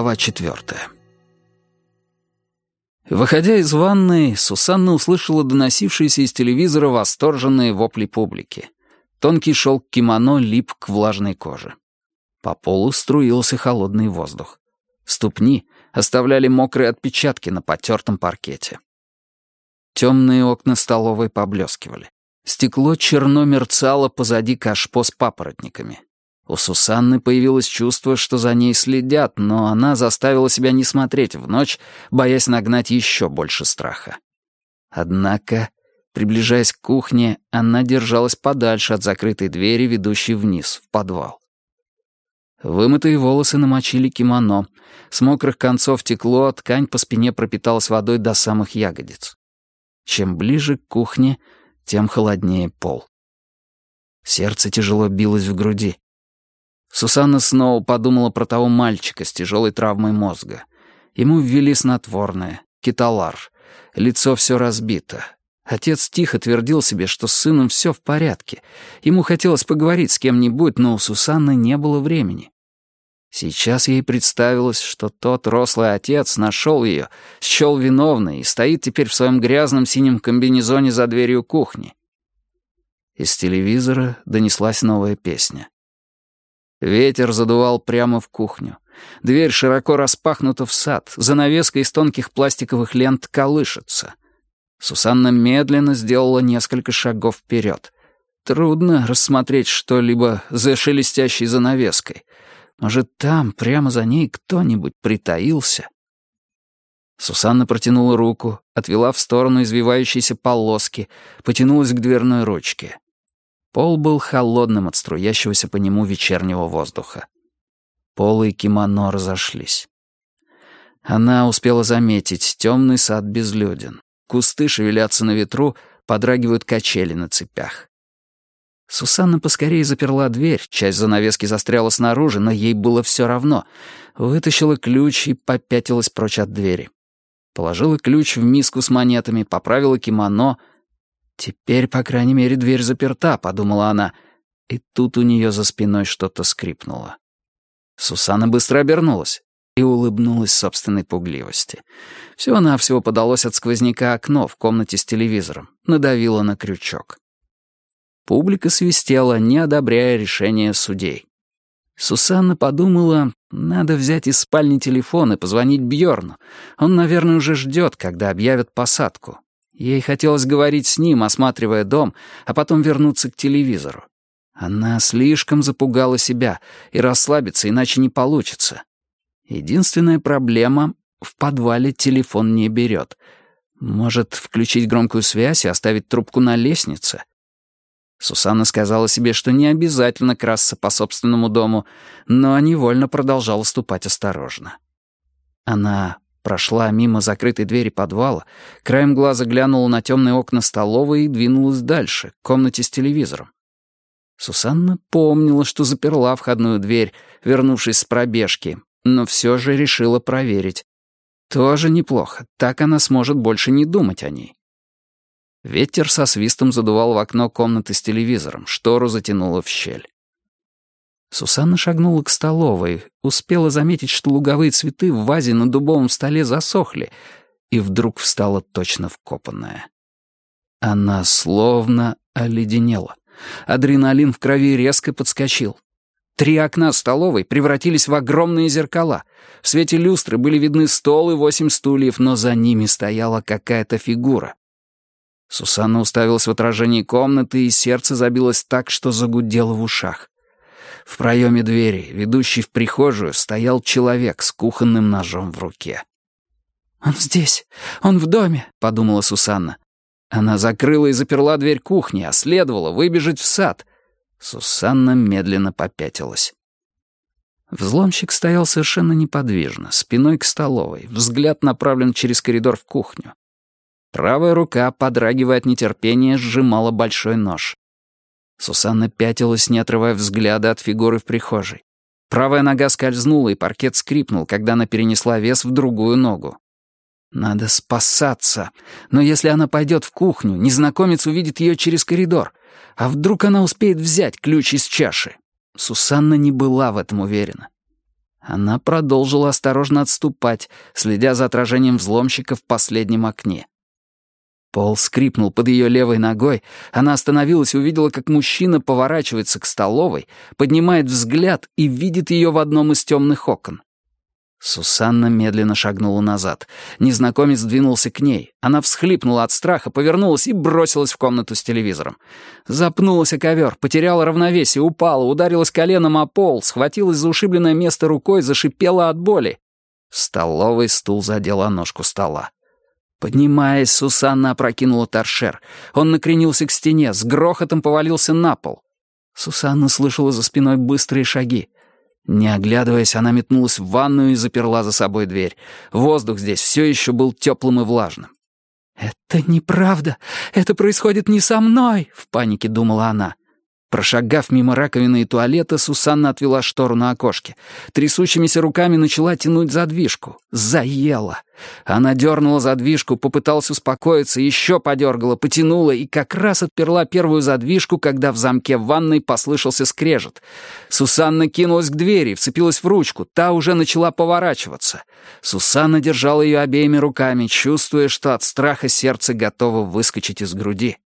Глава 4. Выходя из ванной, Сусанна услышала доносившиеся из телевизора восторженные вопли публики. Тонкий шелк кимоно лип к влажной коже. По полу струился холодный воздух. Ступни оставляли мокрые отпечатки на потертом паркете. Темные окна столовой поблескивали. Стекло черно мерцало позади кашпо с папоротниками. У Сусанны появилось чувство, что за ней следят, но она заставила себя не смотреть в ночь, боясь нагнать еще больше страха. Однако, приближаясь к кухне, она держалась подальше от закрытой двери, ведущей вниз, в подвал. Вымытые волосы намочили кимоно. С мокрых концов текло, ткань по спине пропиталась водой до самых ягодиц. Чем ближе к кухне, тем холоднее пол. Сердце тяжело билось в груди. Сусанна снова подумала про того мальчика с тяжелой травмой мозга. Ему ввели снотворное, кеталар. Лицо все разбито. Отец тихо твердил себе, что с сыном все в порядке. Ему хотелось поговорить с кем-нибудь, но у Сусанны не было времени. Сейчас ей представилось, что тот рослый отец нашел ее, счел виновной и стоит теперь в своем грязном синем комбинезоне за дверью кухни. Из телевизора донеслась новая песня. Ветер задувал прямо в кухню. Дверь широко распахнута в сад, занавеска из тонких пластиковых лент колышется. Сусанна медленно сделала несколько шагов вперед. Трудно рассмотреть что-либо за шелестящей занавеской. Может, там, прямо за ней, кто-нибудь притаился? Сусанна протянула руку, отвела в сторону извивающиеся полоски, потянулась к дверной ручке. Пол был холодным от струящегося по нему вечернего воздуха. Полы и кимоно разошлись. Она успела заметить, темный сад безлюден. Кусты шевелятся на ветру, подрагивают качели на цепях. Сусанна поскорее заперла дверь, часть занавески застряла снаружи, но ей было все равно. Вытащила ключ и попятилась прочь от двери. Положила ключ в миску с монетами, поправила кимоно. «Теперь, по крайней мере, дверь заперта», — подумала она. И тут у нее за спиной что-то скрипнуло. Сусанна быстро обернулась и улыбнулась собственной пугливости. Всего-навсего подалось от сквозняка окно в комнате с телевизором. Надавила на крючок. Публика свистела, не одобряя решение судей. Сусанна подумала, надо взять из спальни телефон и позвонить Бьорну. Он, наверное, уже ждет, когда объявят посадку. Ей хотелось говорить с ним, осматривая дом, а потом вернуться к телевизору. Она слишком запугала себя, и расслабиться иначе не получится. Единственная проблема — в подвале телефон не берет. Может, включить громкую связь и оставить трубку на лестнице? Сусанна сказала себе, что не обязательно красться по собственному дому, но невольно продолжала ступать осторожно. Она прошла мимо закрытой двери подвала, краем глаза глянула на темные окна столовой и двинулась дальше, к комнате с телевизором. Сусанна помнила, что заперла входную дверь, вернувшись с пробежки, но все же решила проверить. Тоже неплохо, так она сможет больше не думать о ней. Ветер со свистом задувал в окно комнаты с телевизором, штору затянуло в щель. Сусанна шагнула к столовой, успела заметить, что луговые цветы в вазе на дубовом столе засохли, и вдруг встала точно вкопанная. Она словно оледенела. Адреналин в крови резко подскочил. 3 окна столовой превратились в огромные зеркала. В свете люстры были видны стол и 8 стульев, но за ними стояла какая-то фигура. Сусанна уставилась в отражении комнаты, и сердце забилось так, что загудело в ушах. В проеме двери, ведущей в прихожую, стоял человек с кухонным ножом в руке. «Он здесь! Он в доме!» — подумала Сусанна. Она закрыла и заперла дверь кухни, а следовало выбежать в сад. Сусанна медленно попятилась. Взломщик стоял совершенно неподвижно, спиной к столовой, взгляд направлен через коридор в кухню. Правая рука, подрагивая от нетерпения, сжимала большой нож. Сусанна пятилась, не отрывая взгляда от фигуры в прихожей. Правая нога скользнула, и паркет скрипнул, когда она перенесла вес в другую ногу. Надо спасаться. Но если она пойдет в кухню, незнакомец увидит ее через коридор. А вдруг она успеет взять ключ из чаши? Сусанна не была в этом уверена. Она продолжила осторожно отступать, следя за отражением взломщика в последнем окне. Пол скрипнул под ее левой ногой, она остановилась и увидела, как мужчина поворачивается к столовой, поднимает взгляд и видит ее в одном из темных окон. Сусанна медленно шагнула назад. Незнакомец двинулся к ней. Она всхлипнула от страха, повернулась и бросилась в комнату с телевизором. Запнулась о ковер, потеряла равновесие, упала, ударилась коленом о пол, схватилась за ушибленное место рукой, зашипела от боли. В столовой стул задел о ножку стола. Поднимаясь, Сусанна опрокинула торшер. Он накренился к стене, с грохотом повалился на пол. Сусанна слышала за спиной быстрые шаги. Не оглядываясь, она метнулась в ванную и заперла за собой дверь. Воздух здесь все еще был теплым и влажным. «Это неправда! Это происходит не со мной!» — в панике думала она. Прошагав мимо раковины и туалета, Сусанна отвела штору на окошке. Трясущимися руками начала тянуть задвижку. Заела. Она дернула задвижку, попыталась успокоиться, еще подергала, потянула и как раз отперла первую задвижку, когда в замке в ванной послышался скрежет. Сусанна кинулась к двери, вцепилась в ручку, та уже начала поворачиваться. Сусанна держала ее обеими руками, чувствуя, что от страха сердце готово выскочить из груди.